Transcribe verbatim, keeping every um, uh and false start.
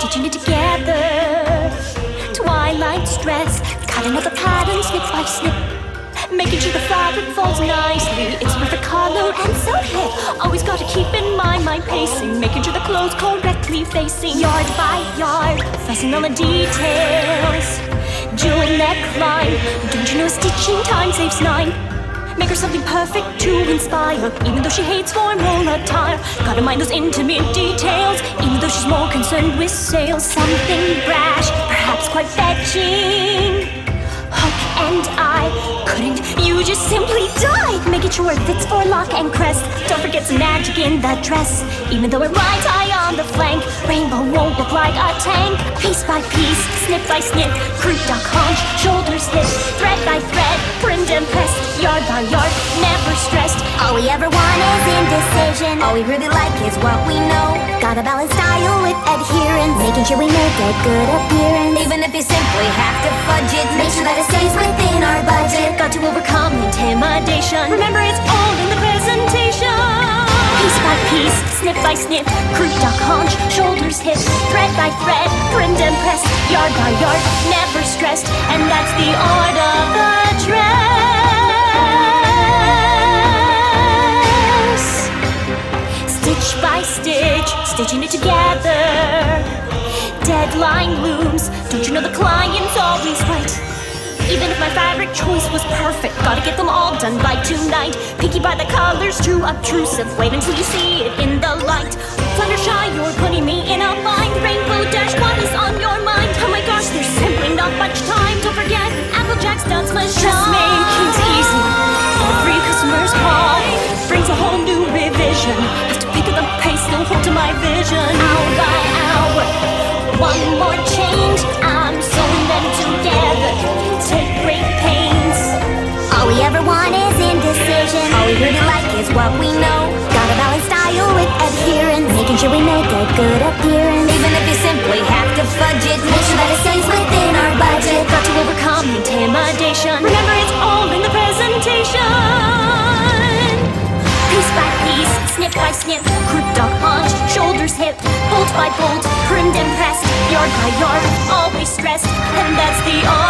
stitching it together. Twilight's dress, cutting out the pattern snip by snip, making sure the fabric falls nicely. It's perfect color and so hip. Always gotta keep in mind my pacing, making sure the clothes correctly facing. Yard by yard, fussing on the details. Jewel neckline, don't you know stitching time saves nine? Make her something perfect to inspire, even though she hates formal attire. Gotta mind those intimate details, even though she's more concerned with sales. Something brash, perhaps quite fetching. Hook and eye, couldn't you just simply die? Making sure it fits for lock and crest. Don't forget some magic in that dress, even though it rides high on the flank. Rainbow won't look like a tank. Piece by piece, snip by snip, croup, duck, haunch, shoulders, hip, thread by thread, trimmed and pressed, yard by yard, never stressed. All we ever want is indecision. All we really like is what we know. Gotta balance style with adherence, making sure we make a good appearance. Even if you simply have to fudge it, make sure that it stays within our budget. Got to overcome intimidation. Remember, it's all in the presentation. Piece by piece, snip by snip, croup, duck, haunch, shoulders, hip, thread by thread, trimmed and pressed, yard by yard, never stressed. And that's the art of the dress. Stitch by stitch, stitching it together. Deadline looms, don't you know the client's always right? Even if my fabric choice was perfect, gotta get them all done by tonight. Picky by the colors, too obtrusive. Wait until you see it in the light. Fluttershy, you're putting me in a bind. Rainbow Dash, what is on your mind? Oh my gosh, there's simply not much time. Don't forget, Applejack's dance machine. Dressmaking's easy. Every customer's call brings a whole new revision. Have to pick up the pace, no hold to my vision. Hour by hour, one more change. I'm sewing them together. Take great pains. All we ever want is indecision. All we really like is what we know. Gotta balance style with adherence, making sure we make a good appearance. Even if you simply have to fudge it, make sure that it stays within our budget. Got to overcome intimidation. Remember, it's all in the presentation. Piece by piece, snip by snip, croup, duck, haunch, shoulders, hip, bolt by bolt, trimmed and pressed, yard by yard, always stressed. And that's the art